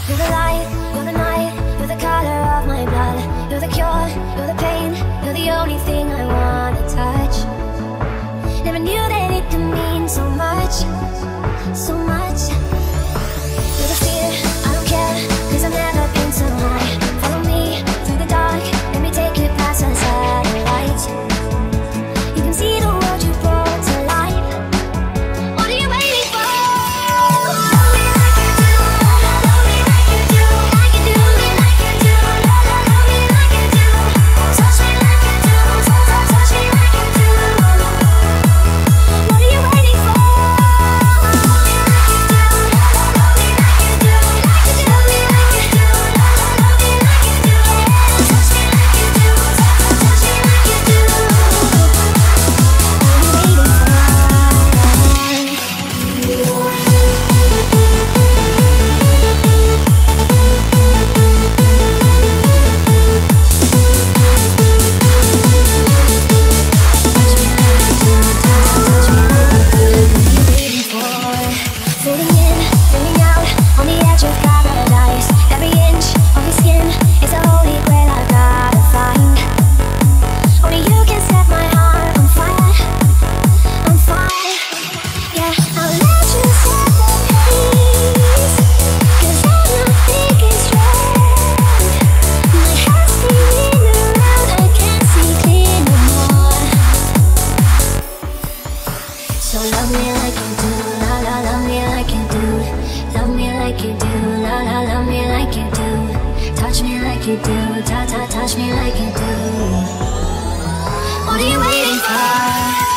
You're the light, you're the night, you're the color of my blood. You're the cure, you're the pain, you're the only thing I wanna touch. Never knew that it could mean so much, so much. You're the fear, I don't care, 'cause I've never been so high. Follow me through the dark, let me take you past the satellite. You can see the world you brought to life. What are you waiting for? Love me like you do, love me like you do, like you do me like you do, love me like you do, touch me like you do, touch me like you do. What are you waiting for? Love me like you do, love me like you do, like you do me like you do, love me like you do, touch me like you do, touch me like you do. Fading in, fading out, on the edge of paradise. Every inch of your skin is a holy grail I've gotta find. Only you can set my heart on fire, on fire. Yeah, I'll let you set the pace, 'cause I'm not thinking straight. My heart's spinning around, I can't see clear no more. So love me like you do, la la, love me like you do. Love me like you do, la la, love me like you do. Touch me like you do, ta ta, touch me like you do. What are you waiting for?